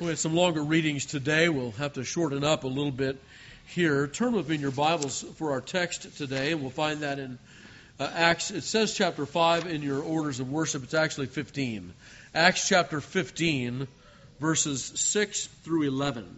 We had some longer readings today. We'll have to shorten up a little bit here. Turn with me in your Bibles for our text today, and we'll find that in Acts. It says chapter 5 in your orders of worship. It's actually 15. Acts chapter 15, verses 6 through 11.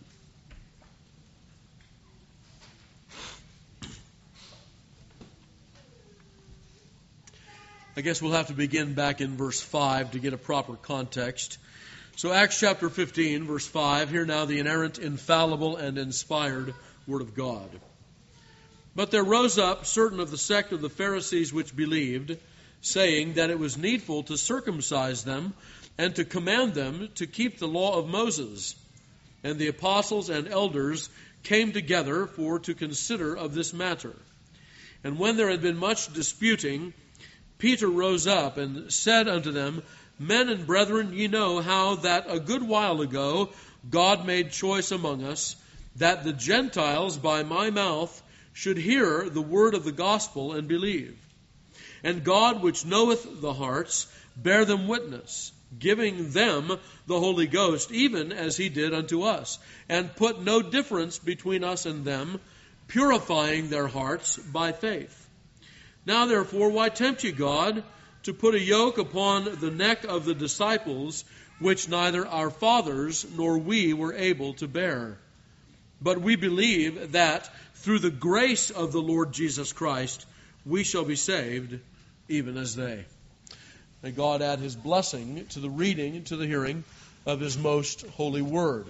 I guess we'll have to begin back in verse 5 to get a proper context. So Acts chapter 15, verse 5, hear now the inerrant, infallible, and inspired Word of God. But there rose up certain of the sect of the Pharisees which believed, saying that it was needful to circumcise them and to command them to keep the law of Moses. And the apostles and elders came together for to consider of this matter. And when there had been much disputing, Peter rose up and said unto them, Men and brethren, ye know how that a good while ago God made choice among us, that the Gentiles by my mouth should hear the word of the gospel and believe. And God, which knoweth the hearts, bear them witness, giving them the Holy Ghost, even as he did unto us, and put no difference between us and them, purifying their hearts by faith. Now therefore, why tempt ye God to put a yoke upon the neck of the disciples, which neither our fathers nor we were able to bear? But we believe that through the grace of the Lord Jesus Christ, we shall be saved, even as they. May God add his blessing to the reading and to the hearing of his most holy word.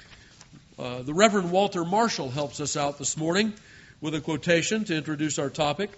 The Reverend Walter Marshall helps us out this morning with a quotation to introduce our topic.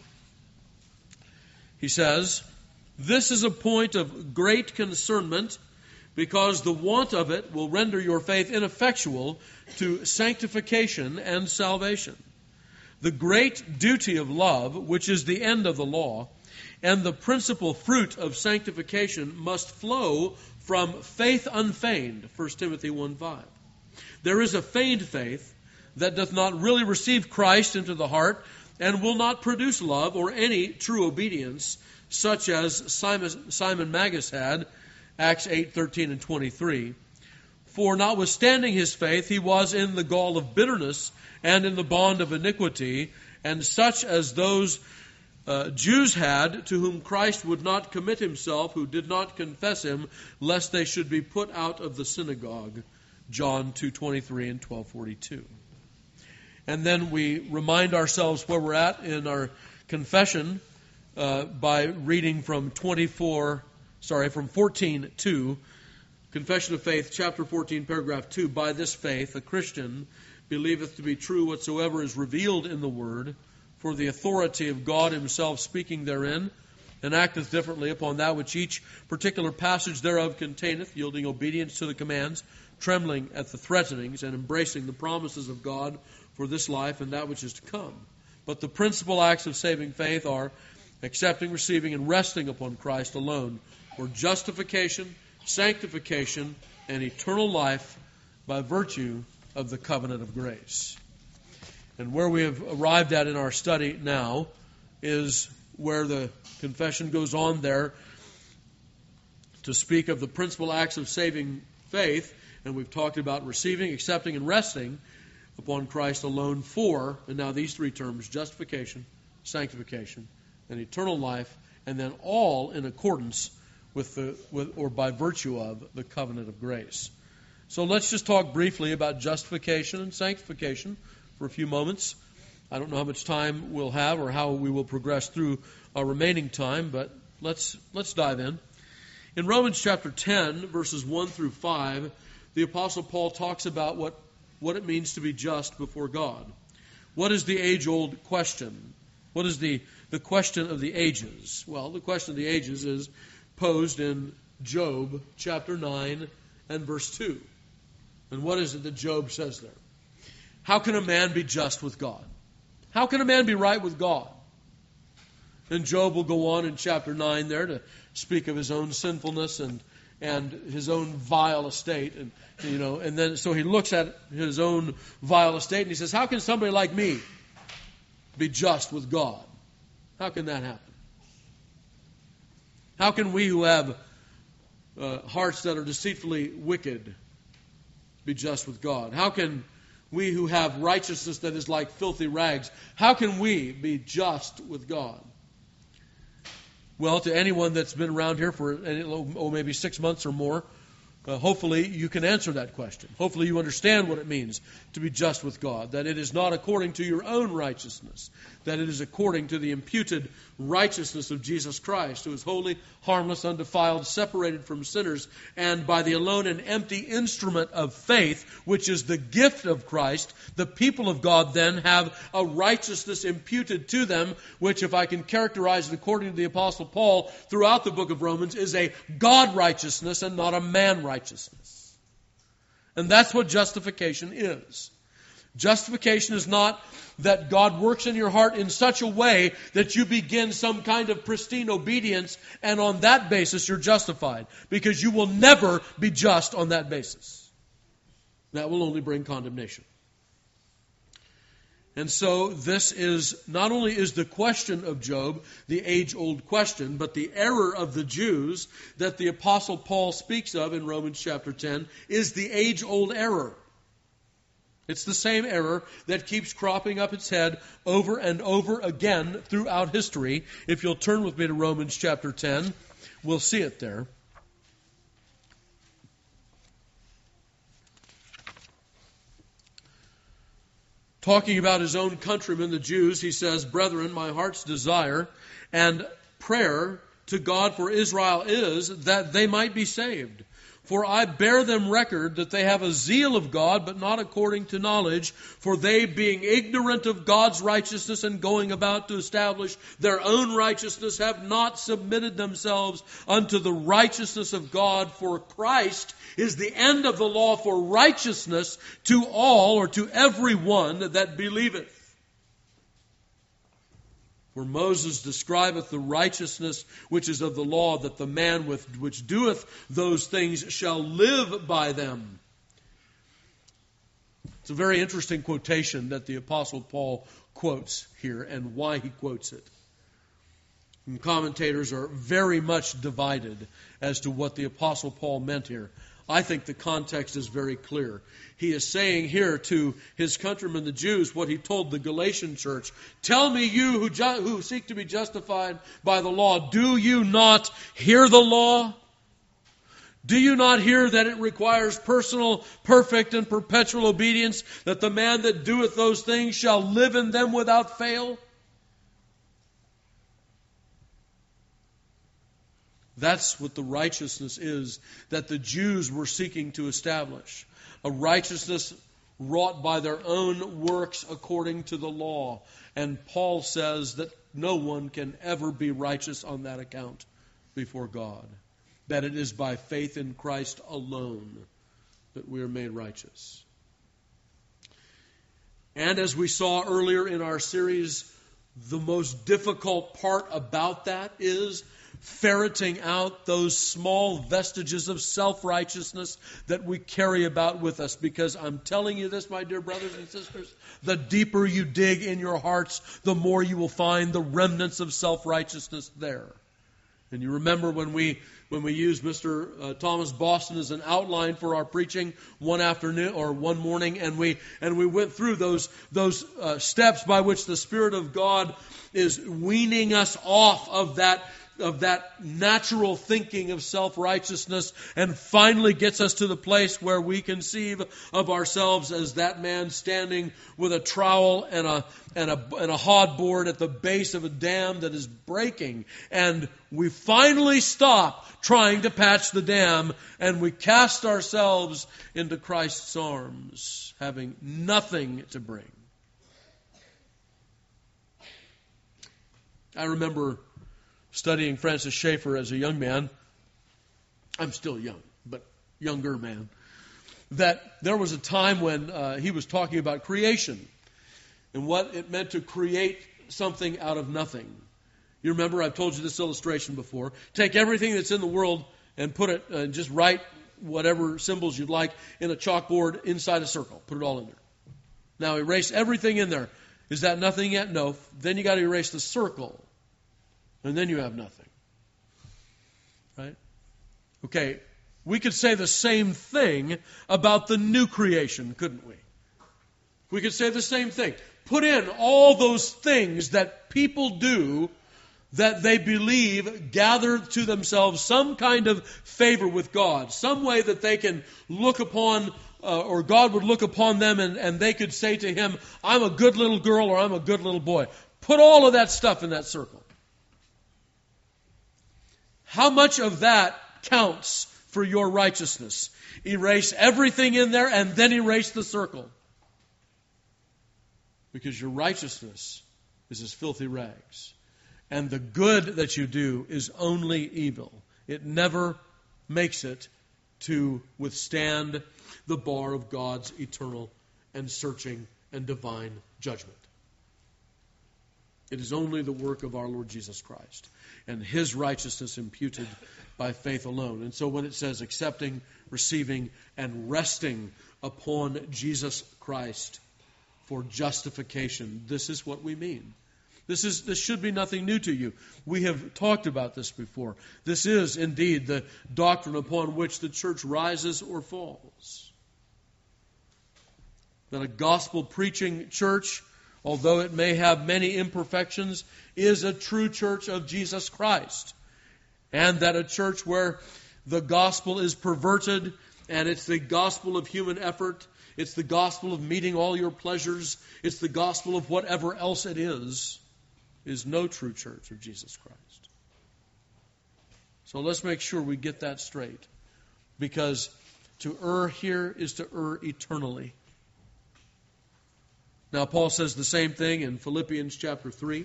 He says, This is a point of great concernment, because the want of it will render your faith ineffectual to sanctification and salvation. The great duty of love, which is the end of the law, and the principal fruit of sanctification must flow from faith unfeigned, 1 Timothy 1:5. There is a feigned faith that doth not really receive Christ into the heart and will not produce love or any true obedience, such as Simon Magus had, Acts 8:13 and 23. For notwithstanding his faith, he was in the gall of bitterness and in the bond of iniquity, and such as those Jews had, to whom Christ would not commit himself, who did not confess him, lest they should be put out of the synagogue, John 2:23 and 12:42. And then we remind ourselves where we're at in our confession by reading from 14:2, Confession of Faith, chapter 14, paragraph 2. By this faith, a Christian believeth to be true whatsoever is revealed in the Word, for the authority of God himself speaking therein, and acteth differently upon that which each particular passage thereof containeth, yielding obedience to the commands, trembling at the threatenings, and embracing the promises of God for this life and that which is to come. But the principal acts of saving faith are accepting, receiving, and resting upon Christ alone for justification, sanctification, and eternal life by virtue of the covenant of grace. And where we have arrived at in our study now is where the confession goes on there to speak of the principal acts of saving faith, and we've talked about receiving, accepting, and resting upon Christ alone for, and now these three terms, justification, sanctification, and eternal life, and then all in accordance with or by virtue of the covenant of grace. So let's just talk briefly about justification and sanctification for a few moments. I don't know how much time we'll have or how we will progress through our remaining time, but let's dive in. In Romans chapter 10, verses 1 through 5, the Apostle Paul talks about what it means to be just before God. What is the age-old question? What is the question of the ages? Well, the question of the ages is posed in Job chapter 9 and verse 2. And what is it that Job says there? How can a man be just with God? How can a man be right with God? And Job will go on in chapter 9 there to speak of his own sinfulness and his own vile estate. And then so he looks at his own vile estate and he says, how can somebody like me be just with God? How can that happen? How can we who have hearts that are deceitfully wicked be just with God? How can we who have righteousness that is like filthy rags, how can we be just with God? Well, to anyone that's been around here for maybe 6 months or more, hopefully you can answer that question. Hopefully you understand what it means to be just with God, that it is not according to your own righteousness, that it is according to the imputed righteousness of Jesus Christ, who is holy, harmless, undefiled, separated from sinners, and by the alone and empty instrument of faith, which is the gift of Christ, the people of God then have a righteousness imputed to them, which, if I can characterize it according to the Apostle Paul throughout the book of Romans, is a God righteousness and not a man righteousness. And that's what justification is. Justification is not that God works in your heart in such a way that you begin some kind of pristine obedience and on that basis you're justified. Because you will never be just on that basis. That will only bring condemnation. And so this is, not only is the question of Job the age-old question, but the error of the Jews that the Apostle Paul speaks of in Romans chapter 10 is the age-old error. It's the same error that keeps cropping up its head over and over again throughout history. If you'll turn with me to Romans chapter 10, we'll see it there. Talking about his own countrymen, the Jews, he says, "Brethren, my heart's desire and prayer to God for Israel is that they might be saved. For I bear them record that they have a zeal of God, but not according to knowledge. For they, being ignorant of God's righteousness and going about to establish their own righteousness, have not submitted themselves unto the righteousness of God. For Christ is the end of the law for righteousness to all," or to every one that believeth. For Moses describeth the righteousness which is of the law, that the man which doeth those things shall live by them. It's a very interesting quotation that the Apostle Paul quotes here, and why he quotes it. And commentators are very much divided as to what the Apostle Paul meant here. I think the context is very clear. He is saying here to his countrymen, the Jews, what he told the Galatian church. Tell me, you who seek to be justified by the law, do you not hear the law? Do you not hear that it requires personal, perfect, and perpetual obedience, that the man that doeth those things shall live in them without fail? That's what the righteousness is that the Jews were seeking to establish. A righteousness wrought by their own works according to the law. And Paul says that no one can ever be righteous on that account before God. That it is by faith in Christ alone that we are made righteous. And as we saw earlier in our series, the most difficult part about that is ferreting out those small vestiges of self-righteousness that we carry about with us. Because I'm telling you this, my dear brothers and sisters, the deeper you dig in your hearts, the more you will find the remnants of self-righteousness there. And you remember when we used Mr. Thomas Boston as an outline for our preaching one afternoon or one morning, and we went through those steps by which the Spirit of God is weaning us off of that natural thinking of self-righteousness, and finally gets us to the place where we conceive of ourselves as that man standing with a trowel and a hod board at the base of a dam that is breaking. And we finally stop trying to patch the dam, and we cast ourselves into Christ's arms, having nothing to bring. I remember studying Francis Schaeffer as a young man. I'm still young, but younger man. That there was a time when he was talking about creation and what it meant to create something out of nothing. You remember, I've told you this illustration before. Take everything that's in the world and put it, just write whatever symbols you'd like in a chalkboard inside a circle. Put it all in there. Now erase everything in there. Is that nothing yet? No. Then you got to erase the circle. And then you have nothing. Right? Okay, we could say the same thing about the new creation, couldn't we? We could say the same thing. Put in all those things that people do that they believe gather to themselves some kind of favor with God, some way that they can look upon, or God would look upon them and they could say to Him, I'm a good little girl or I'm a good little boy. Put all of that stuff in that circle. How much of that counts for your righteousness? Erase everything in there and then erase the circle. Because your righteousness is as filthy rags. And the good that you do is only evil. It never makes it to withstand the bar of God's eternal and searching and divine judgment. It is only the work of our Lord Jesus Christ and His righteousness imputed by faith alone. And so when it says accepting, receiving, and resting upon Jesus Christ for justification, this is what we mean. This should be nothing new to you. We have talked about this before. This is indeed the doctrine upon which the church rises or falls. That a gospel preaching church, although it may have many imperfections, is a true church of Jesus Christ. And that a church where the gospel is perverted and it's the gospel of human effort, it's the gospel of meeting all your pleasures, it's the gospel of whatever else it is no true church of Jesus Christ. So let's make sure we get that straight. Because to err here is to err eternally. Now, Paul says the same thing in Philippians chapter 3,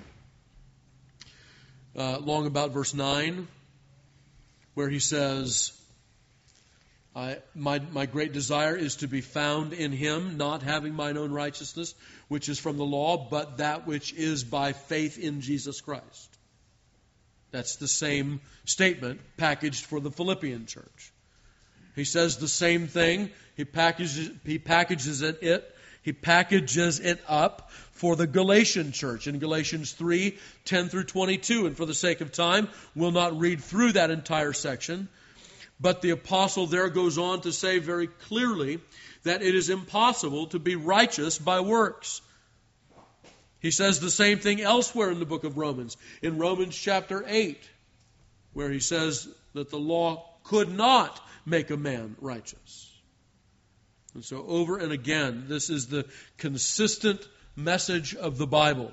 long about verse 9, where he says, my great desire is to be found in Him, not having mine own righteousness, which is from the law, but that which is by faith in Jesus Christ. That's the same statement packaged for the Philippian church. He says the same thing. He packages it up for the Galatian church in Galatians 3, 10 through 22. And for the sake of time, we'll not read through that entire section. But the apostle there goes on to say very clearly that it is impossible to be righteous by works. He says the same thing elsewhere in the book of Romans. In Romans chapter 8, where he says that the law could not make a man righteous. And so over and again, this is the consistent message of the Bible.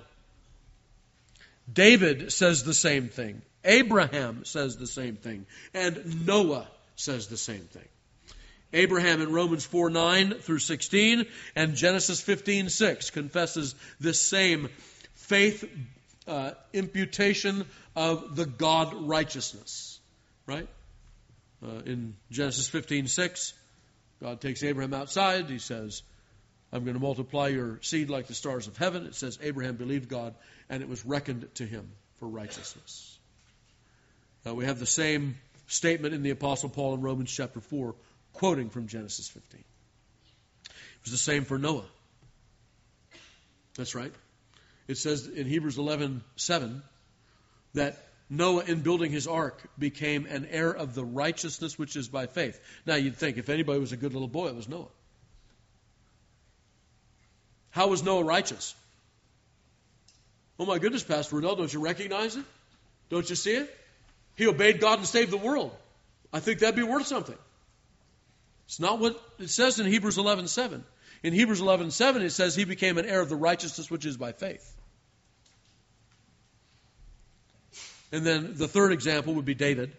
David says the same thing. Abraham says the same thing. And Noah says the same thing. Abraham in Romans 4:9 through 16 and Genesis 15:6 confesses this same faith imputation of the God righteousness. Right? In Genesis 15:6, God takes Abraham outside. He says, I'm going to multiply your seed like the stars of heaven. It says Abraham believed God, and it was reckoned to him for righteousness. We have the same statement in the Apostle Paul in Romans chapter 4, quoting from Genesis 15. It was the same for Noah. That's right. It says in Hebrews 11:7 that Noah, in building his ark, became an heir of the righteousness which is by faith. Now, you'd think if anybody was a good little boy, it was Noah. How was Noah righteous? Oh my goodness, Pastor Rudell, don't you recognize it? Don't you see it? He obeyed God and saved the world. I think that'd be worth something. It's not what it says in Hebrews 11:7. In Hebrews 11:7, it says he became an heir of the righteousness which is by faith. And then the third example would be David.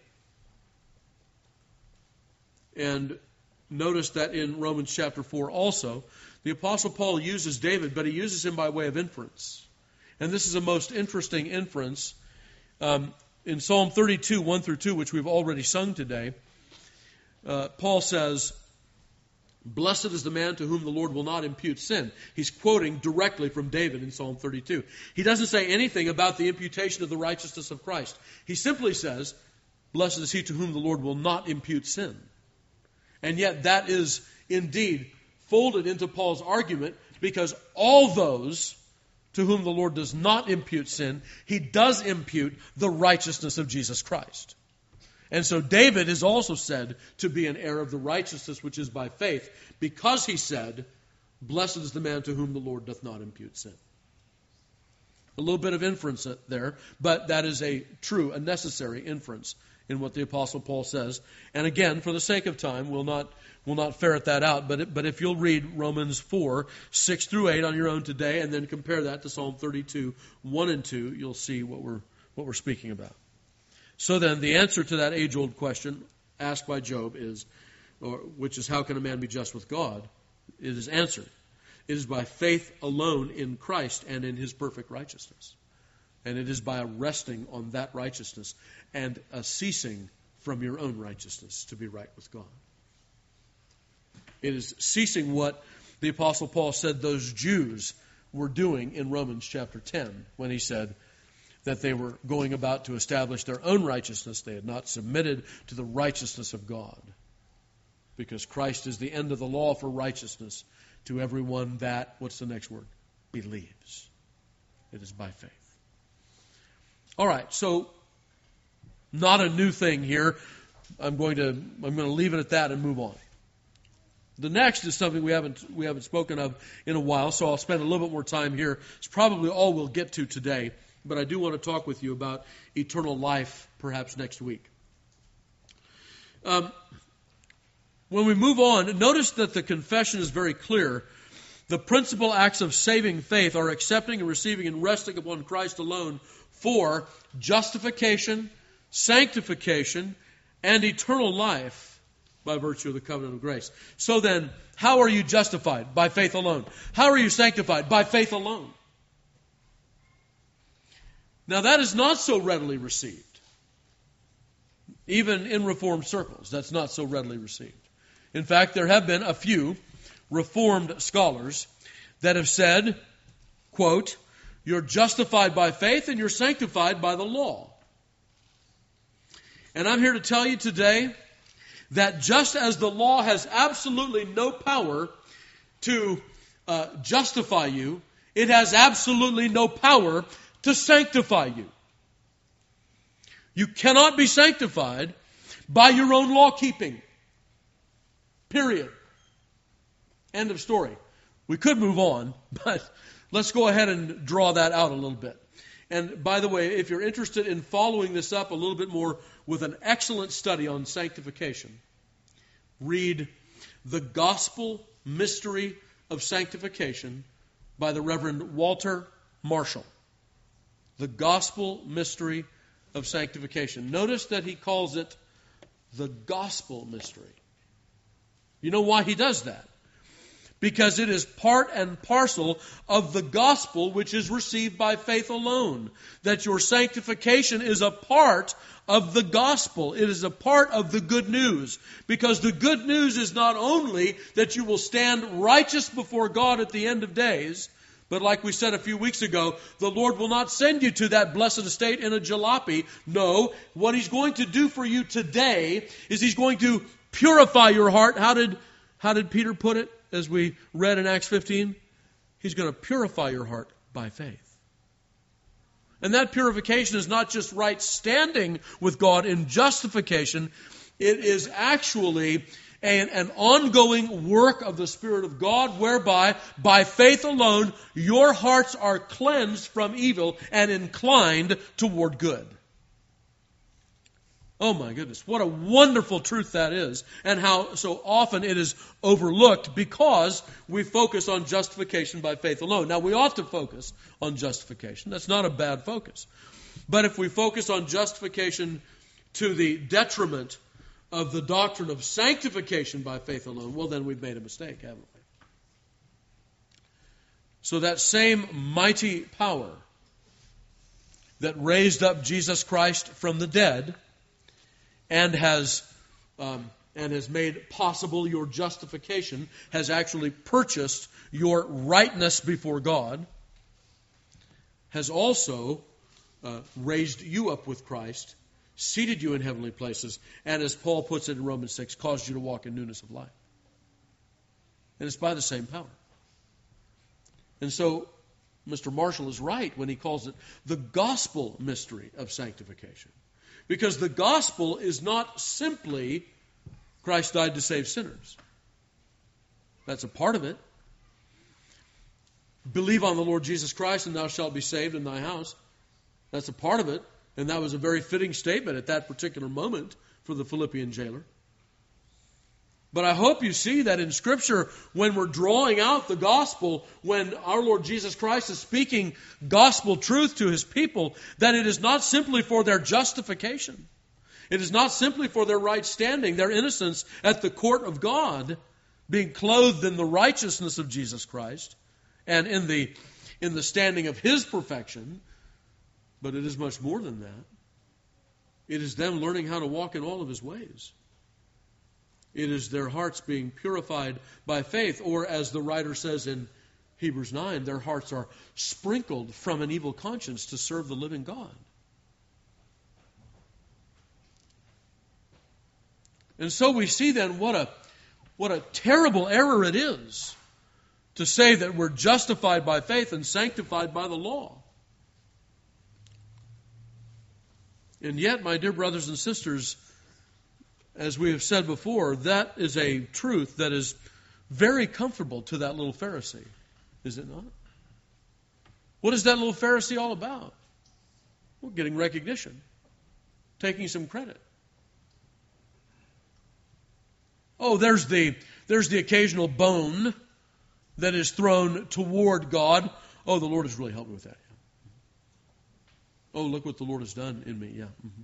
And notice that in Romans chapter 4 also, the Apostle Paul uses David, but he uses him by way of inference. And this is a most interesting inference. In Psalm 32, 1 through 2, which we've already sung today, Paul says, blessed is the man to whom the Lord will not impute sin. He's quoting directly from David in Psalm 32. He doesn't say anything about the imputation of the righteousness of Christ. He simply says, blessed is he to whom the Lord will not impute sin. And yet that is indeed folded into Paul's argument, because all those to whom the Lord does not impute sin, He does impute the righteousness of Jesus Christ. And so David is also said to be an heir of the righteousness which is by faith, because he said, "Blessed is the man to whom the Lord doth not impute sin." A little bit of inference there, but that is a necessary inference in what the Apostle Paul says. And again, for the sake of time, we'll not ferret that out. But if you'll read Romans 4, 6 through 8 on your own today, and then compare that to Psalm 32, 1 and 2, you'll see what we're speaking about. So then, the answer to that age-old question asked by Job which is, how can a man be just with God? It is answered. It is by faith alone in Christ and in His perfect righteousness. And it is by resting on that righteousness and a ceasing from your own righteousness to be right with God. It is ceasing what the Apostle Paul said those Jews were doing in Romans chapter 10, when he said that they were going about to establish their own righteousness. They had not submitted to the righteousness of God, because Christ is the end of the law for righteousness to everyone that, what's the next word? Believes. It is by faith. All right, so not a new thing here. I'm going to leave it at that and move on. The next is something we haven't spoken of in a while, so I'll spend a little bit more time here. It's probably all we'll get to today, but I do want to talk with you about eternal life perhaps next week. When we move on, notice that the confession is very clear. The principal acts of saving faith are accepting and receiving and resting upon Christ alone for justification, sanctification, and eternal life by virtue of the covenant of grace. So then, how are you justified? By faith alone. How are you sanctified? By faith alone. Now that is not so readily received. Even in Reformed circles, that's not so readily received. In fact, there have been a few Reformed scholars that have said, quote, "You're justified by faith and you're sanctified by the law." And I'm here to tell you today that just as the law has absolutely no power to justify you, it has absolutely no power to sanctify you. You cannot be sanctified by your own law keeping. Period. End of story. We could move on, but let's go ahead and draw that out a little bit. And by the way, if you're interested in following this up a little bit more with an excellent study on sanctification, read The Gospel Mystery of Sanctification by the Reverend Walter Marshall. The Gospel Mystery of Sanctification. Notice that he calls it the gospel mystery. You know why he does that? Because it is part and parcel of the gospel which is received by faith alone. That your sanctification is a part of the gospel. It is a part of the good news. Because the good news is not only that you will stand righteous before God at the end of days, but like we said a few weeks ago, the Lord will not send you to that blessed estate in a jalopy. No, what He's going to do for you today is He's going to purify your heart. How did Peter put it as we read in Acts 15? He's going to purify your heart by faith. And that purification is not just right standing with God in justification. It is actually an ongoing work of the Spirit of God, whereby, by faith alone, your hearts are cleansed from evil and inclined toward good. Oh my goodness, what a wonderful truth that is, and how so often it is overlooked because we focus on justification by faith alone. Now, we ought to focus on justification. That's not a bad focus. But if we focus on justification to the detriment of the doctrine of sanctification by faith alone, well, then we've made a mistake, haven't we? So that same mighty power that raised up Jesus Christ from the dead and has made possible your justification, has actually purchased your rightness before God, has also raised you up with Christ, seated you in heavenly places, and as Paul puts it in Romans 6, caused you to walk in newness of life. And it's by the same power. And so Mr. Marshall is right when he calls it the gospel mystery of sanctification. Because the gospel is not simply Christ died to save sinners. That's a part of it. Believe on the Lord Jesus Christ and thou shalt be saved in thy house. That's a part of it. And that was a very fitting statement at that particular moment for the Philippian jailer. But I hope you see that in Scripture, when we're drawing out the gospel, when our Lord Jesus Christ is speaking gospel truth to His people, that it is not simply for their justification. It is not simply for their right standing, their innocence at the court of God, being clothed in the righteousness of Jesus Christ and in the standing of His perfection, but it is much more than that. It is them learning how to walk in all of His ways. It is their hearts being purified by faith, or as the writer says in Hebrews 9, their hearts are sprinkled from an evil conscience to serve the living God. And so we see then what a terrible error it is to say that we're justified by faith and sanctified by the law. And yet, my dear brothers and sisters, as we have said before, that is a truth that is very comfortable to that little Pharisee, is it not? What is that little Pharisee all about? Well, getting recognition, taking some credit. Oh, there's the occasional bone that is thrown toward God. Oh, the Lord has really helped me with that. Oh, look what the Lord has done in me. Yeah. Mm-hmm.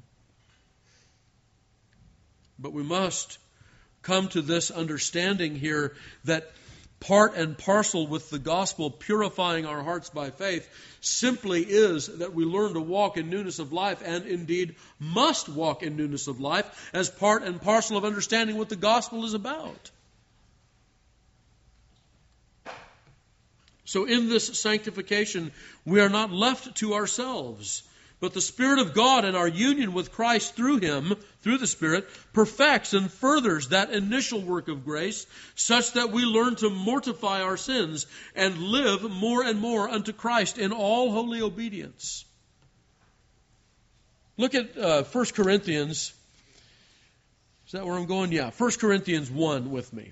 But we must come to this understanding here that part and parcel with the gospel purifying our hearts by faith simply is that we learn to walk in newness of life, and indeed must walk in newness of life as part and parcel of understanding what the gospel is about. So in this sanctification, we are not left to ourselves, but the Spirit of God and our union with Christ through Him, through the Spirit, perfects and furthers that initial work of grace, such that we learn to mortify our sins and live more and more unto Christ in all holy obedience. Look at 1 Corinthians. Is that where I'm going? Yeah, 1 Corinthians 1 with me.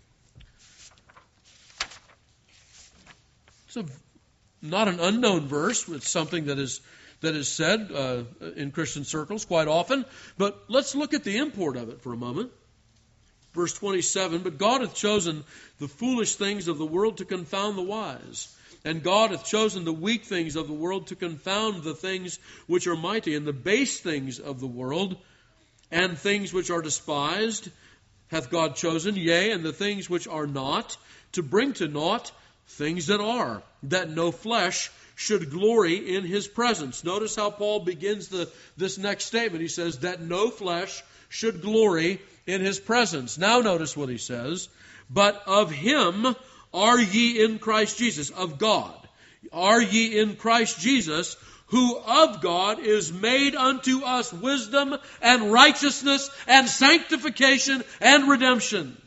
It's not an unknown verse. It's something that is said in Christian circles quite often. But let's look at the import of it for a moment. Verse 27, but God hath chosen the foolish things of the world to confound the wise. And God hath chosen the weak things of the world to confound the things which are mighty, and the base things of the world, and things which are despised, hath God chosen, yea, and the things which are not, to bring to naught things that are, that no flesh should glory in His presence. Notice how Paul begins this next statement. He says, that no flesh should glory in His presence. Now notice what he says. But of Him are ye in Christ Jesus, of God. Are ye in Christ Jesus, who of God is made unto us wisdom and righteousness and sanctification and redemption.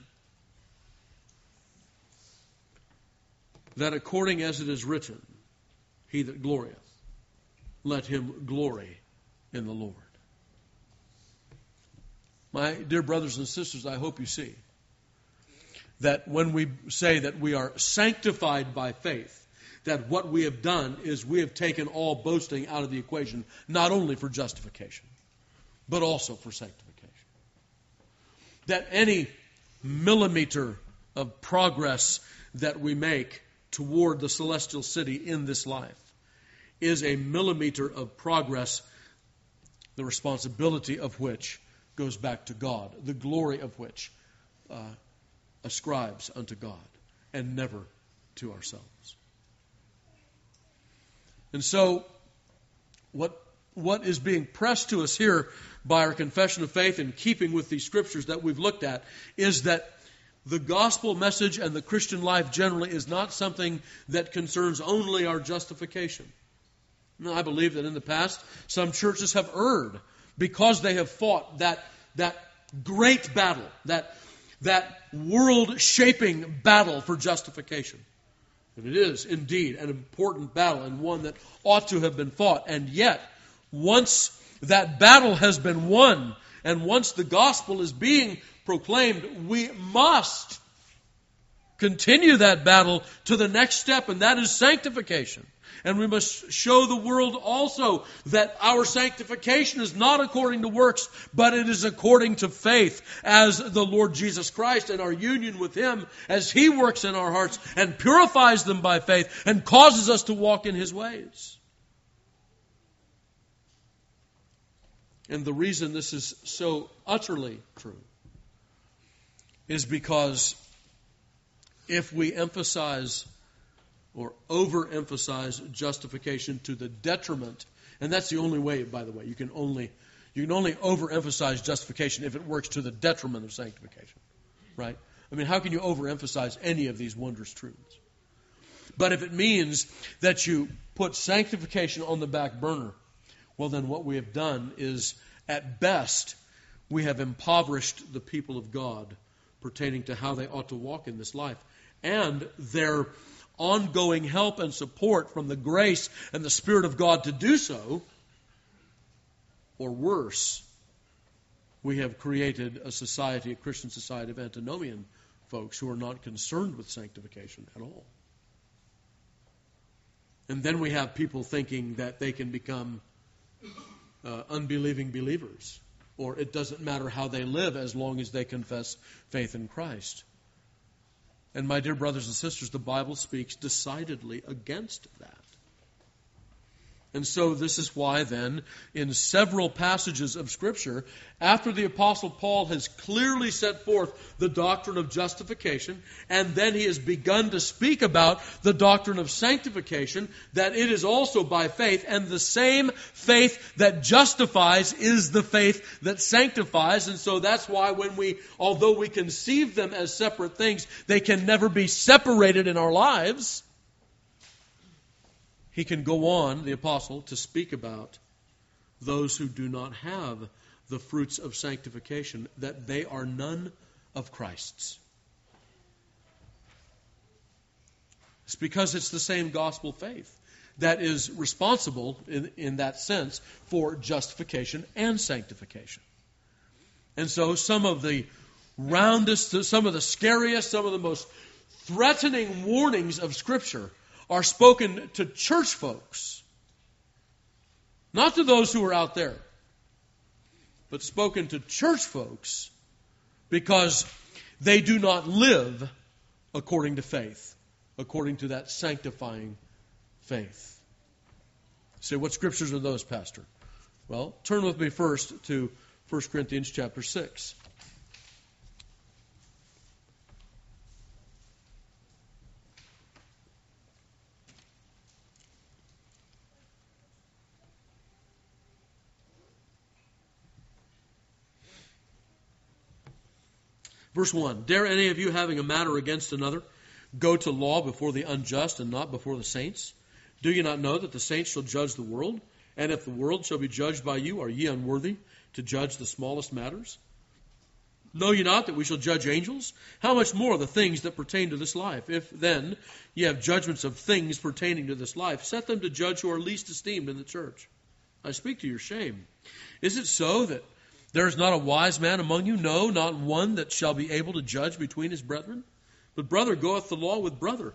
That according as it is written, he that glorieth, let him glory in the Lord. My dear brothers and sisters, I hope you see that when we say that we are sanctified by faith, that what we have done is we have taken all boasting out of the equation, not only for justification, but also for sanctification. That any millimeter of progress that we make toward the celestial city in this life is a millimeter of progress, the responsibility of which goes back to God, the glory of which ascribes unto God, and never to ourselves. And so, what is being pressed to us here by our confession of faith, in keeping with these scriptures that we've looked at, is that the gospel message and the Christian life generally is not something that concerns only our justification. Now, I believe that in the past, some churches have erred because they have fought that great battle, that world-shaping battle for justification. And it is indeed an important battle, and one that ought to have been fought. And yet, once That battle has been won. And once the gospel is being proclaimed, we must continue that battle to the next step, and that is sanctification. And we must show the world also that our sanctification is not according to works, but it is according to faith as the Lord Jesus Christ and our union with Him as He works in our hearts and purifies them by faith and causes us to walk in His ways. And the reason this is so utterly true is because if we emphasize or overemphasize justification to the detriment, and that's the only way, by the way, you can only overemphasize justification if it works to the detriment of sanctification, right? I mean, how can you overemphasize any of these wondrous truths? But if it means that you put sanctification on the back burner, well, then what we have done is, at best, we have impoverished the people of God pertaining to how they ought to walk in this life. And their ongoing help and support from the grace and the Spirit of God to do so, or worse, we have created a society, a Christian society of antinomian folks who are not concerned with sanctification at all. And then we have people thinking that they can become unbelieving believers, or it doesn't matter how they live as long as they confess faith in Christ. And my dear brothers and sisters, the Bible speaks decidedly against that. And so this is why then, in several passages of Scripture, after the Apostle Paul has clearly set forth the doctrine of justification, and then he has begun to speak about the doctrine of sanctification, that it is also by faith, and the same faith that justifies is the faith that sanctifies. And so that's why although we conceive them as separate things, they can never be separated in our lives. He can go on, the apostle, to speak about those who do not have the fruits of sanctification, that they are none of Christ's. It's because it's the same gospel faith that is responsible, in that sense, for justification and sanctification. And so some of the roundest, some of the scariest, some of the most threatening warnings of Scripture are spoken to church folks, not to those who are out there, but spoken to church folks because they do not live according to faith, according to that sanctifying faith. You say, what scriptures are those, Pastor? Well, turn with me first to 1 Corinthians chapter 6. Verse 1, dare any of you, having a matter against another, go to law before the unjust and not before the saints? Do you not know that the saints shall judge the world? And if the world shall be judged by you, are ye unworthy to judge the smallest matters? Know ye not that we shall judge angels? How much more the things that pertain to this life? If then ye have judgments of things pertaining to this life, set them to judge who are least esteemed in the church. I speak to your shame. Is it so that there is not a wise man among you? No, not one that shall be able to judge between his brethren. But brother goeth the law with brother,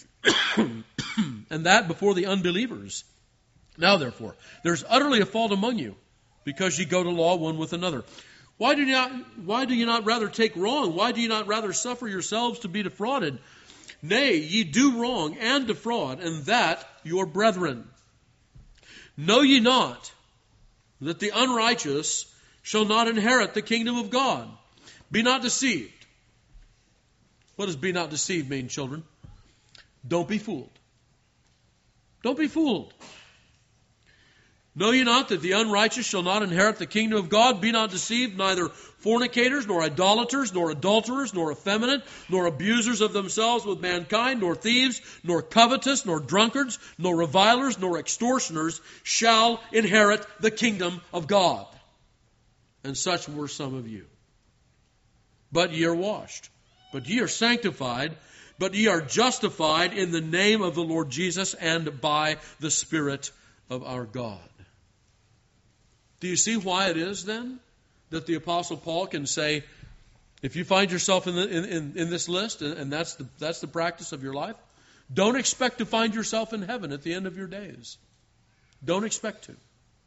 and that before the unbelievers. Now therefore, there is utterly a fault among you, because ye go to law one with another. Why do you not rather take wrong? Why do you not rather suffer yourselves to be defrauded? Nay, ye do wrong and defraud, and that your brethren. Know ye not that the unrighteous shall not inherit the kingdom of God? Be not deceived. What does be not deceived mean, children? Don't be fooled. Don't be fooled. Know ye not that the unrighteous shall not inherit the kingdom of God? Be not deceived, neither fornicators, nor idolaters, nor adulterers, nor effeminate, nor abusers of themselves with mankind, nor thieves, nor covetous, nor drunkards, nor revilers, nor extortioners shall inherit the kingdom of God. And such were some of you. But ye are washed, but ye are sanctified, but ye are justified in the name of the Lord Jesus and by the Spirit of our God. Do you see why it is then that the Apostle Paul can say, if you find yourself in this list, and that's the practice of your life, don't expect to find yourself in heaven at the end of your days. Don't expect to.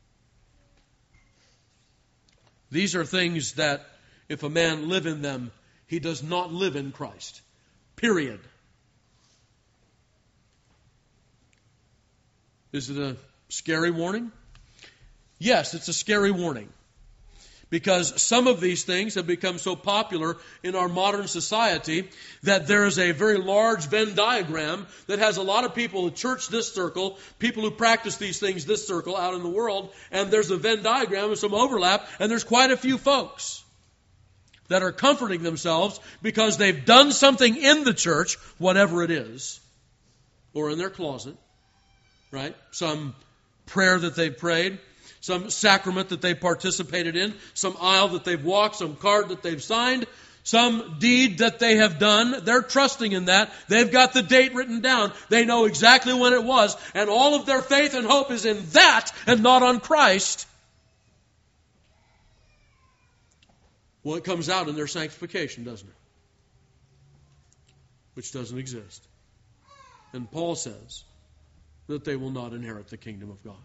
These are things that if a man live in them, he does not live in Christ. Period. Is it a scary warning? Yes, it's a scary warning. Because some of these things have become so popular in our modern society that there is a very large Venn diagram that has a lot of people in church this circle, people who practice these things this circle out in the world, and there's a Venn diagram with some overlap, and there's quite a few folks that are comforting themselves because they've done something in the church, whatever it is, or in their closet, right? Some prayer that they've prayed, some sacrament that they've participated in, some aisle that they've walked, some card that they've signed, some deed that they have done. They're trusting in that. They've got the date written down. They know exactly when it was, and all of their faith and hope is in that and not on Christ. Well, it comes out in their sanctification, doesn't it? Which doesn't exist. And Paul says that they will not inherit the kingdom of God.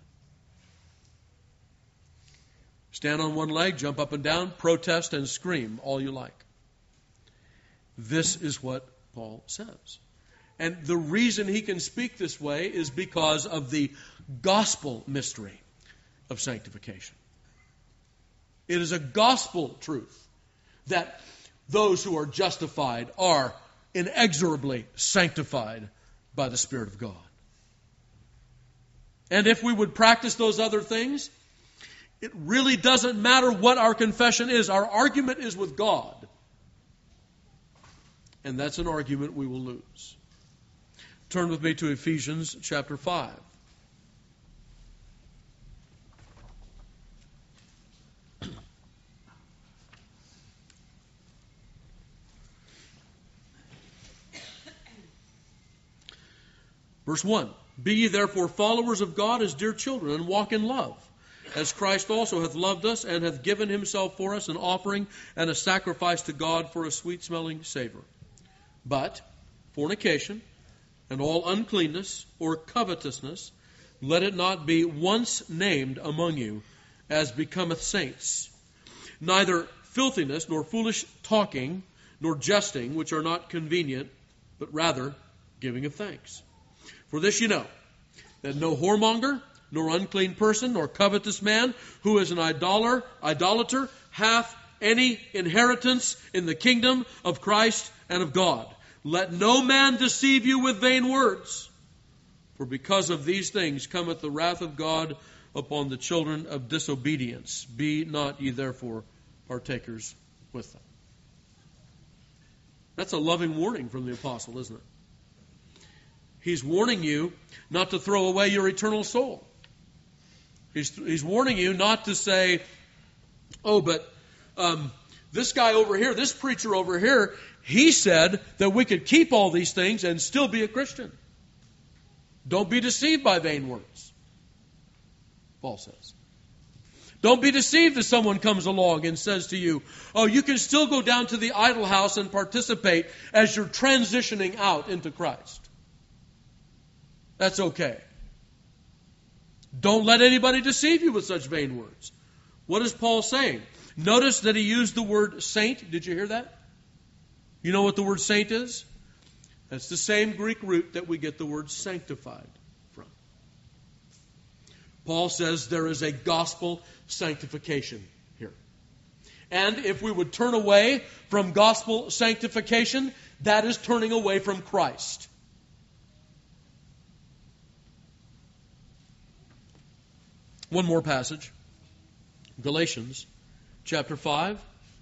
Stand on one leg, jump up and down, protest and scream all you like. This is what Paul says. And the reason he can speak this way is because of the gospel mystery of sanctification. It is a gospel truth that those who are justified are inexorably sanctified by the Spirit of God. And if we would practice those other things, it really doesn't matter what our confession is. Our argument is with God. And that's an argument we will lose. Turn with me to Ephesians chapter 5. Verse 1. Be ye therefore followers of God as dear children, and walk in love, as Christ also hath loved us, and hath given himself for us an offering and a sacrifice to God for a sweet-smelling savor. But fornication and all uncleanness or covetousness, let it not be once named among you, as becometh saints. Neither filthiness, nor foolish talking, nor jesting, which are not convenient, but rather giving of thanks. For this you know, that no whoremonger, nor unclean person, nor covetous man, who is an idolater, hath any inheritance in the kingdom of Christ and of God. Let no man deceive you with vain words, for because of these things cometh the wrath of God upon the children of disobedience. Be not ye therefore partakers with them. That's a loving warning from the apostle, isn't it? He's warning you not to throw away your eternal soul. He's warning you not to say, oh, but this guy over here, this preacher over here, he said that we could keep all these things and still be a Christian. Don't be deceived by vain words, Paul says. Don't be deceived if someone comes along and says to you, oh, you can still go down to the idol house and participate as you're transitioning out into Christ. That's okay. Don't let anybody deceive you with such vain words. What is Paul saying? Notice that he used the word saint. Did you hear that? You know what the word saint is? That's the same Greek root that we get the word sanctified from. Paul says there is a gospel sanctification here. And if we would turn away from gospel sanctification, that is turning away from Christ. One more passage. Galatians chapter 5.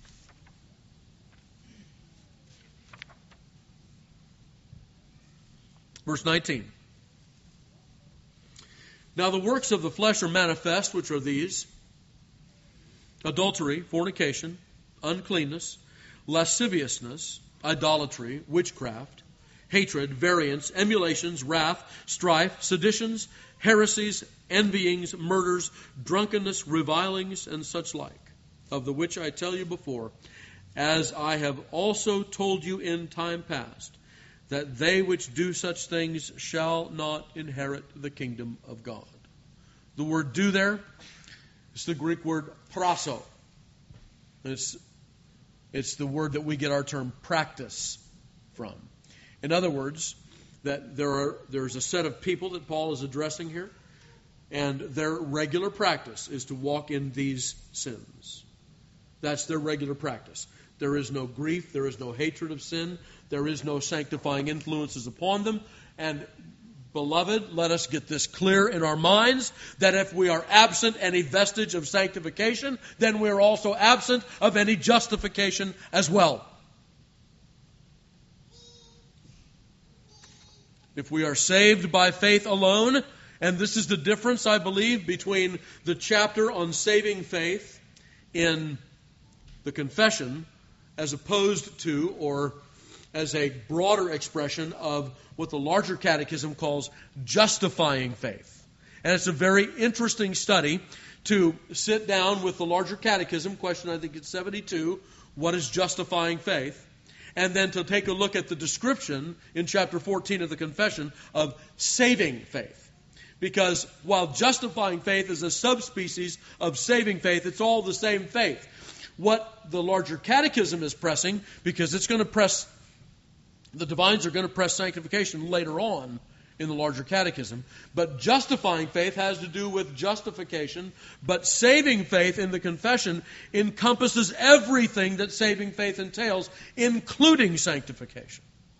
Verse 19. Now the works of the flesh are manifest, which are these: adultery, fornication, uncleanness, lasciviousness, idolatry, witchcraft, hatred, variance, emulations, wrath, strife, seditions, heresies, envyings, murders, drunkenness, revilings, and such like, of the which I tell you before, as I have also told you in time past, that they which do such things shall not inherit the kingdom of God. The word do there is the Greek word praso. It's the word that we get our term practice from. In other words, that there's a set of people that Paul is addressing here, and their regular practice is to walk in these sins. That's their regular practice. There is no grief, there is no hatred of sin, there is no sanctifying influences upon them. And beloved, let us get this clear in our minds, that if we are absent any vestige of sanctification, then we are also absent of any justification as well. If we are saved by faith alone, and this is the difference, I believe, between the chapter on saving faith in the confession as opposed to, or as a broader expression of what the larger catechism calls justifying faith. And it's a very interesting study to sit down with the larger catechism, question I think it's 72, what is justifying faith? And then to take a look at the description in chapter 14 of the confession of saving faith. Because while justifying faith is a subspecies of saving faith, it's all the same faith. What the larger catechism is pressing, because it's going to press, the divines are going to press sanctification later on in the larger catechism. But justifying faith has to do with justification. But saving faith in the confession encompasses everything that saving faith entails, including sanctification.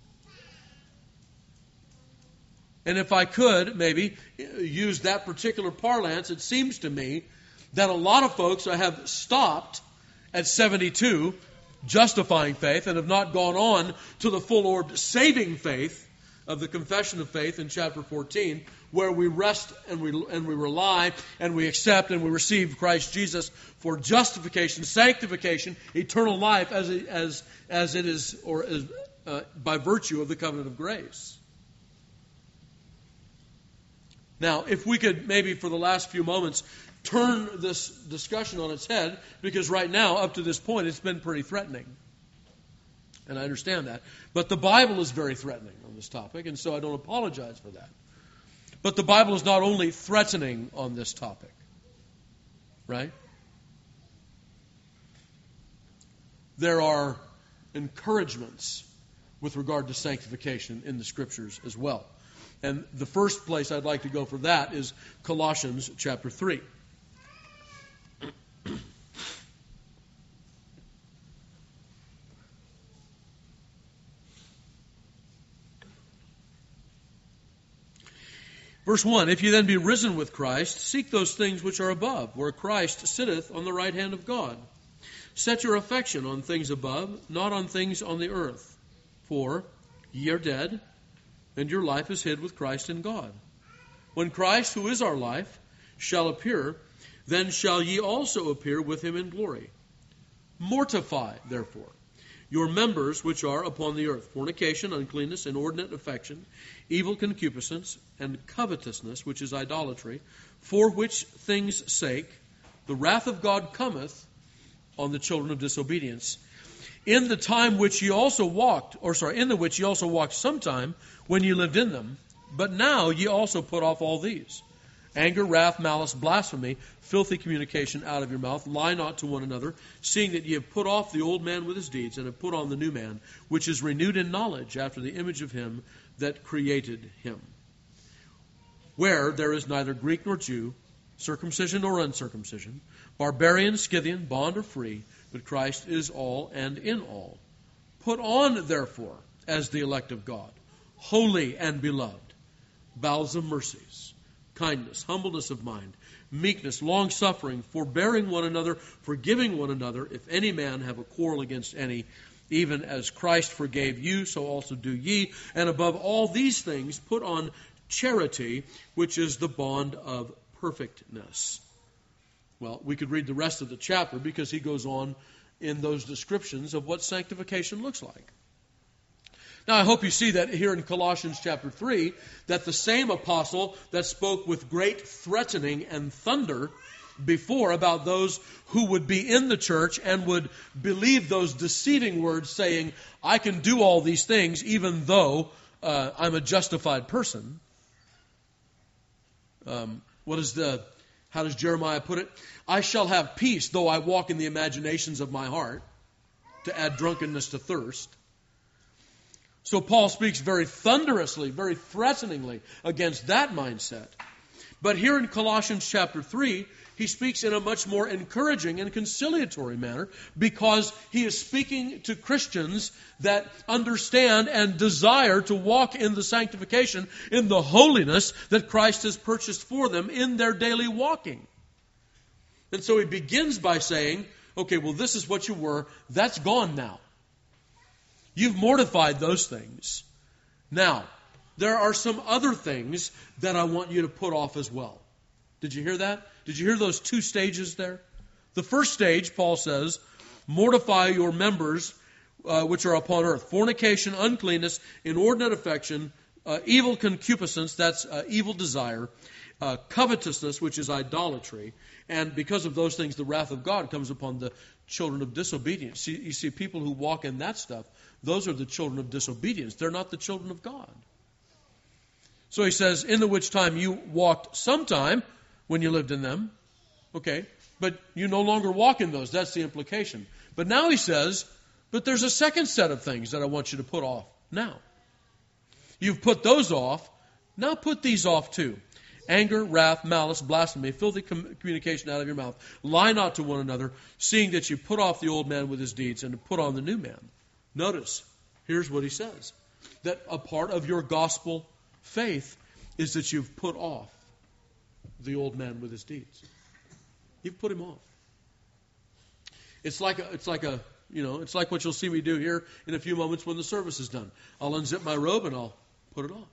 And if I could maybe use that particular parlance, it seems to me that a lot of folks have stopped at 72, justifying faith, and have not gone on to the full-orbed saving faith of the confession of faith in chapter 14, where we rest and we rely and we accept and we receive Christ Jesus for justification, sanctification, eternal life as it is, or is, by virtue of the covenant of grace. Now, if we could maybe for the last few moments turn this discussion on its head, because right now, up to this point, it's been pretty threatening. And I understand that. But the Bible is very threatening on this topic, and so I don't apologize for that. But the Bible is not only threatening on this topic, right? There are encouragements with regard to sanctification in the Scriptures as well. And the first place I'd like to go for that is Colossians chapter 3. Verse 1, if you then be risen with Christ, seek those things which are above, where Christ sitteth on the right hand of God. Set your affection on things above, not on things on the earth. For ye are dead, and your life is hid with Christ in God. When Christ, who is our life, shall appear, then shall ye also appear with him in glory. Mortify, therefore, your members which are upon the earth, fornication, uncleanness, inordinate affection, evil concupiscence, and covetousness, which is idolatry, for which things' sake the wrath of God cometh on the children of disobedience, in the time which ye also walked, in the which ye also walked sometime when ye lived in them, but now ye also put off all these: anger, wrath, malice, blasphemy, filthy communication out of your mouth. Lie not to one another, seeing that ye have put off the old man with his deeds, and have put on the new man, which is renewed in knowledge after the image of him that created him. Where there is neither Greek nor Jew, circumcision nor uncircumcision, barbarian, Scythian, bond or free, but Christ is all and in all. Put on, therefore, as the elect of God, holy and beloved, bowels of mercies, kindness, humbleness of mind, meekness, long-suffering, forbearing one another, forgiving one another, if any man have a quarrel against any, even as Christ forgave you, so also do ye. And above all these things, put on charity, which is the bond of perfectness. Well, we could read the rest of the chapter because he goes on in those descriptions of what sanctification looks like. Now, I hope you see that here in Colossians chapter 3, that the same apostle that spoke with great threatening and thunder before about those who would be in the church and would believe those deceiving words saying, I can do all these things even though I'm a justified person. How does Jeremiah put it? I shall have peace though I walk in the imaginations of my heart, to add drunkenness to thirst. So Paul speaks very thunderously, very threateningly against that mindset. But here in Colossians chapter 3, he speaks in a much more encouraging and conciliatory manner because he is speaking to Christians that understand and desire to walk in the sanctification, in the holiness that Christ has purchased for them in their daily walking. And so he begins by saying, okay, well, this is what you were. That's gone now. You've mortified those things. Now, there are some other things that I want you to put off as well. Did you hear that? Did you hear those two stages there? The first stage, Paul says, mortify your members which are upon earth. Fornication, uncleanness, inordinate affection, evil concupiscence, that's evil desire, covetousness, which is idolatry. And because of those things, the wrath of God comes upon the children of disobedience. You see, people who walk in that stuff, those are the children of disobedience. They're not the children of God. So he says, in the which time you walked sometime when you lived in them. Okay, but you no longer walk in those. That's the implication. But now he says, but there's a second set of things that I want you to put off now. You've put those off. Now put these off too. Anger, wrath, malice, blasphemy, filthy communication out of your mouth. Lie not to one another, seeing that you put off the old man with his deeds and to put on the new man. Notice, here's what he says. That a part of your gospel faith is that you've put off the old man with his deeds. You've put him off. It's like what you'll see me do here in a few moments when the service is done. I'll unzip my robe and I'll put it on.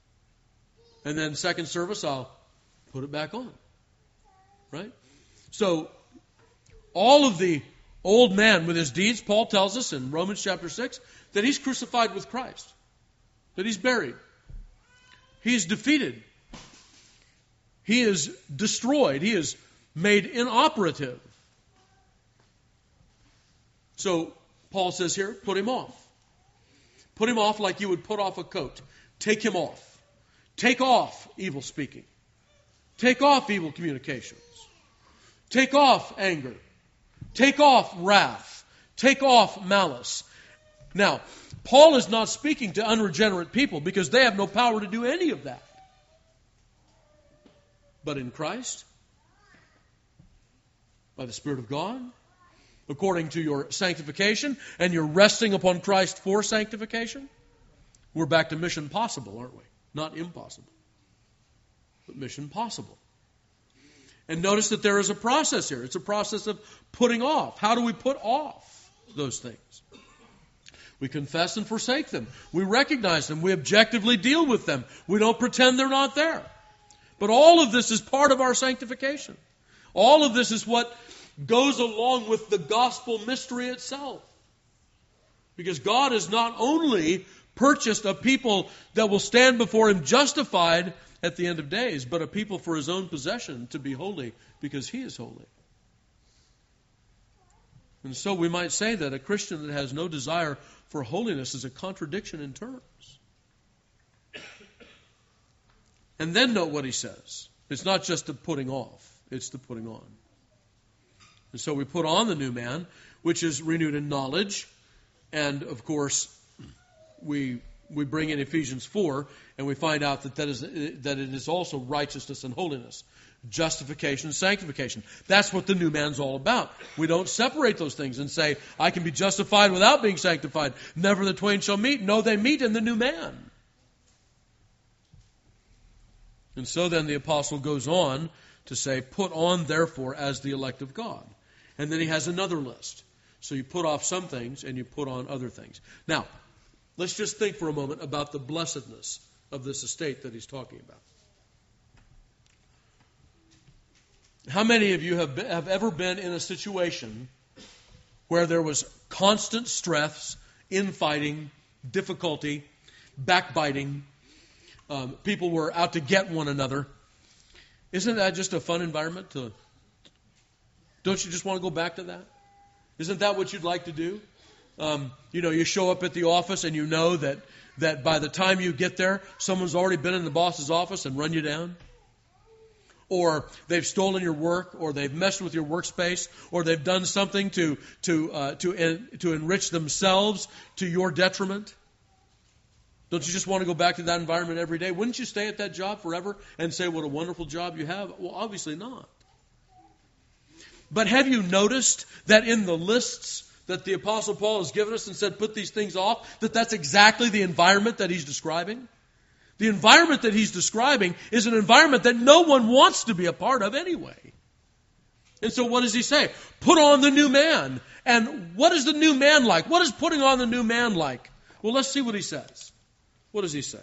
And then second service, I'll put it back on. Right? So, all of the old man with his deeds, Paul tells us in Romans chapter 6, that he's crucified with Christ. That he's buried. He's defeated. He is destroyed. He is made inoperative. So, Paul says here, put him off. Put him off like you would put off a coat. Take him off. Take off evil speaking. Take off evil communications. Take off anger. Take off wrath. Take off malice. Now, Paul is not speaking to unregenerate people because they have no power to do any of that. But in Christ, by the Spirit of God, according to your sanctification, and you're resting upon Christ for sanctification, we're back to mission possible, aren't we? Not impossible, but mission possible. And notice that there is a process here. It's a process of putting off. How do we put off those things? We confess and forsake them. We recognize them. We objectively deal with them. We don't pretend they're not there. But all of this is part of our sanctification. All of this is what goes along with the gospel mystery itself. Because God is not only purchased a people that will stand before Him justified at the end of days, but a people for His own possession to be holy because He is holy. And so we might say that a Christian that has no desire for holiness is a contradiction in terms. And then note what he says. It's not just the putting off, it's the putting on. And so we put on the new man, which is renewed in knowledge. And of course, we bring in Ephesians 4, and we find out that it is also righteousness and holiness. Justification, sanctification. That's what the new man's all about. We don't separate those things and say, I can be justified without being sanctified. Never the twain shall meet. No, they meet in the new man. And so then the apostle goes on to say, put on therefore as the elect of God. And then he has another list. So you put off some things and you put on other things. Now, let's just think for a moment about the blessedness of this estate that he's talking about. How many of you have ever been in a situation where there was constant stress, infighting, difficulty, backbiting. People were out to get one another. Isn't that just a fun environment? Don't you just want to go back to that? Isn't that what you'd like to do? You show up at the office and you know that by the time you get there, someone's already been in the boss's office and run you down. Or they've stolen your work, or they've messed with your workspace, or they've done something to enrich themselves to your detriment. Don't you just want to go back to that environment every day? Wouldn't you stay at that job forever and say what a wonderful job you have? Well, obviously not. But have you noticed that in the lists that the Apostle Paul has given us and said, put these things off, that's exactly the environment that he's describing? The environment that he's describing is an environment that no one wants to be a part of anyway. And so what does he say? Put on the new man. And what is the new man like? What is putting on the new man like? Well, let's see what he says. What does he say?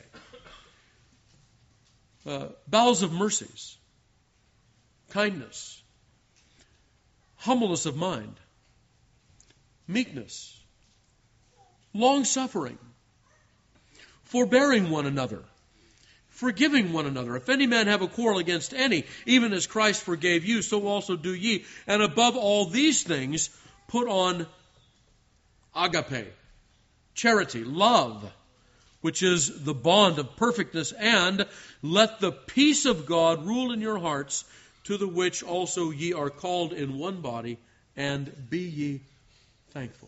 Bowels of mercies, kindness, humbleness of mind, meekness, long-suffering, forbearing one another, forgiving one another. If any man have a quarrel against any, even as Christ forgave you, so also do ye. And above all these things, put on agape, charity, love, which is the bond of perfectness, and let the peace of God rule in your hearts, to the which also ye are called in one body, and be ye thankful.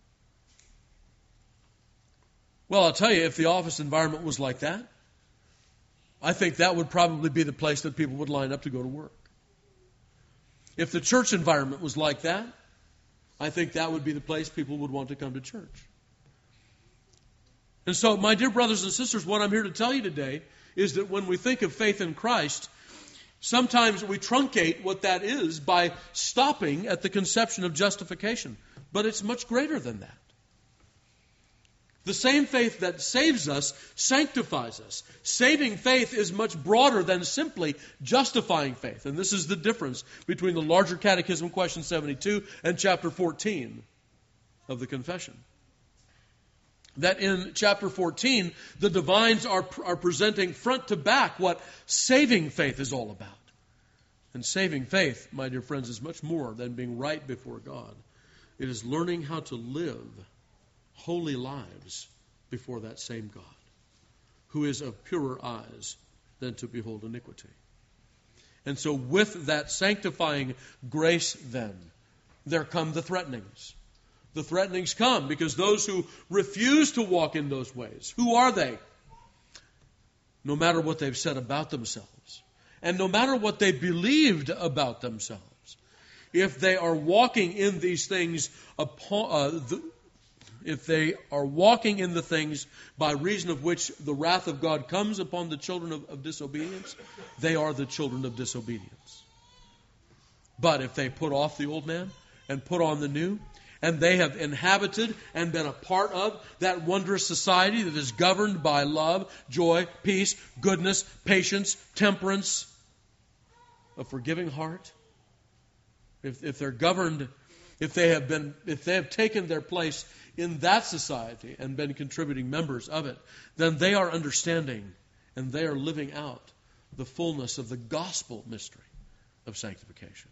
Well, I'll tell you, if the office environment was like that, I think that would probably be the place that people would line up to go to work. If the church environment was like that, I think that would be the place people would want to come to church. And so, my dear brothers and sisters, what I'm here to tell you today is that when we think of faith in Christ, sometimes we truncate what that is by stopping at the conception of justification. But it's much greater than that. The same faith that saves us sanctifies us. Saving faith is much broader than simply justifying faith. And this is the difference between the larger Catechism, question 72, and chapter 14 of the Confession. That in chapter 14, the divines are presenting front to back what saving faith is all about. And saving faith, my dear friends, is much more than being right before God. It is learning how to live holy lives before that same God, who is of purer eyes than to behold iniquity. And so with that sanctifying grace then, there come the threatenings. The threatenings come because those who refuse to walk in those ways, who are they? No matter what they've said about themselves, and no matter what they believed about themselves, if they are walking in these things if they are walking in the things by reason of which the wrath of God comes upon the children of disobedience, they are the children of disobedience. But if they put off the old man and put on the new, and they have inhabited and been a part of that wondrous society that is governed by love, joy, peace, goodness, patience, temperance, a forgiving heart, if they're governed, if they have taken their place in that society and been contributing members of it, then they are understanding and they are living out the fullness of the gospel mystery of sanctification.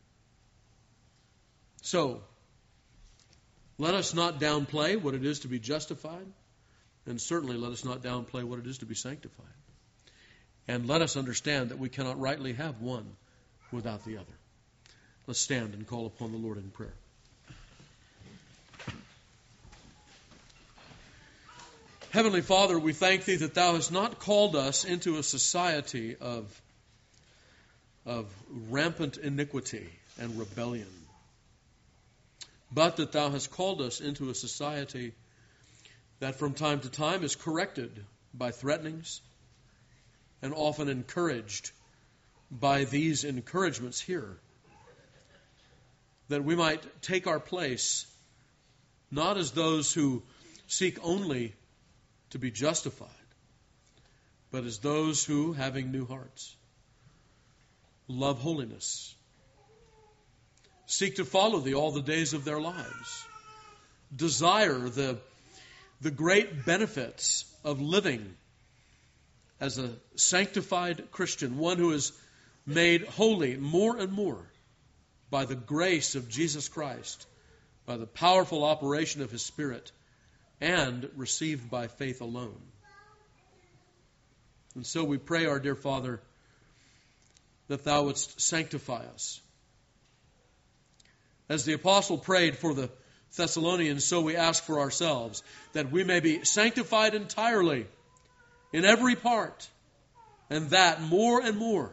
So, let us not downplay what it is to be justified, and certainly let us not downplay what it is to be sanctified. And let us understand that we cannot rightly have one without the other. Let's stand and call upon the Lord in prayer. Heavenly Father, we thank Thee that Thou hast not called us into a society of rampant iniquity and rebellion, but that Thou hast called us into a society that from time to time is corrected by threatenings and often encouraged by these encouragements here, that we might take our place not as those who seek only to be justified, but as those who, having new hearts, love holiness, seek to follow Thee all the days of their lives, desire the great benefits of living as a sanctified Christian, one who is made holy more and more by the grace of Jesus Christ, by the powerful operation of His Spirit, and received by faith alone. And so we pray, our dear Father, that Thou wouldst sanctify us. As the apostle prayed for the Thessalonians, so we ask for ourselves, that we may be sanctified entirely in every part, and that more and more,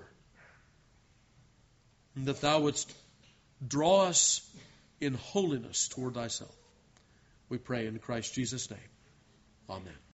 and that Thou wouldst draw us in holiness toward Thyself. We pray in Christ Jesus' name. Amen.